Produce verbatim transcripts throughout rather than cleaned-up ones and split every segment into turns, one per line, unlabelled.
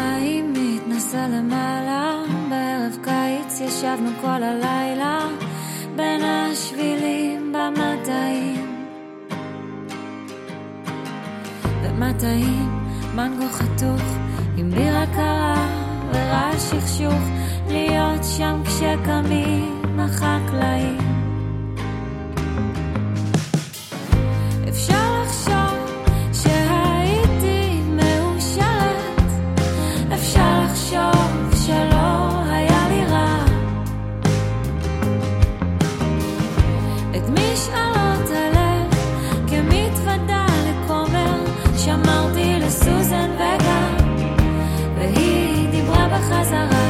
השמיים מתנסה למעלה, בערב קיץ ישבנו כל הלילה בין השבילים במטעים, במטעים מנגו חתוך עם בירה קרה ורעש שכשוך, להיות שם כשקמים החקלאים. אפשר לחשוב שהייתי מאושרת, אפשר לחשוב שלא היה לי רע, את משאלות הלב כמתוודה לכומר שמרתי לסוזן וגם, והיא דיברה בחזרה.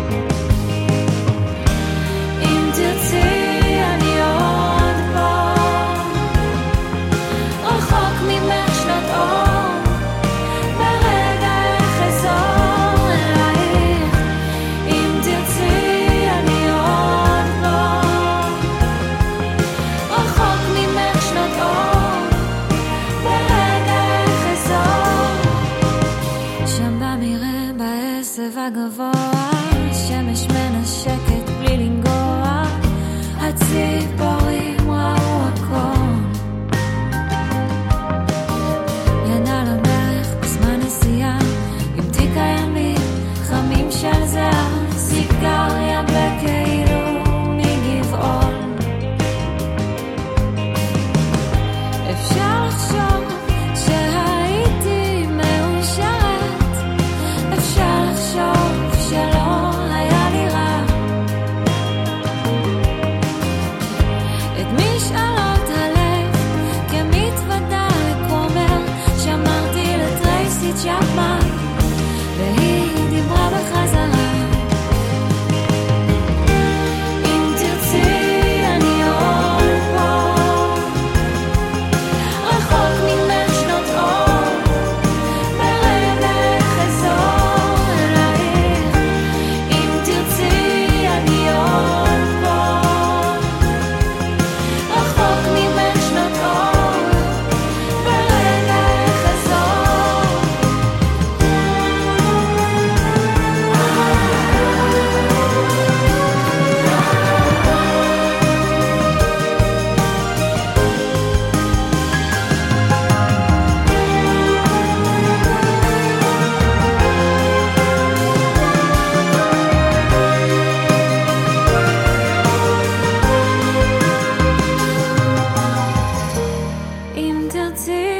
אם תרצי אני עוד פה, רחוק ממך שנות אור, ברגע אחזור אלייך. אם תרצי אני עוד פה, רחוק ממך שנות אור, ברגע אחזור. שם במראה בעשב הגבוה, שמש מנשקת בלי לנגוע, הציפורים ראו הכל. ינע למלך בזמן נסיעה עם תיק הימים חמים של זהה, סיגריה בכאילו מגבעול. אפשר לחשוב שהייתי מאושרת, אפשר לחשוב שלא היה לי רע, את משאלות הלב כמתוודה לכומר שמרתי לטרייסי צ'פמן, והיא דיברה בחזרה. אם תרצי אני עוד פה, רחוק ממך שנות אור, ברגע אחזור אלייך. אם תרצי אני עוד פה, רחוק ממך שנות אור, ברגע אחזור. אם תרצי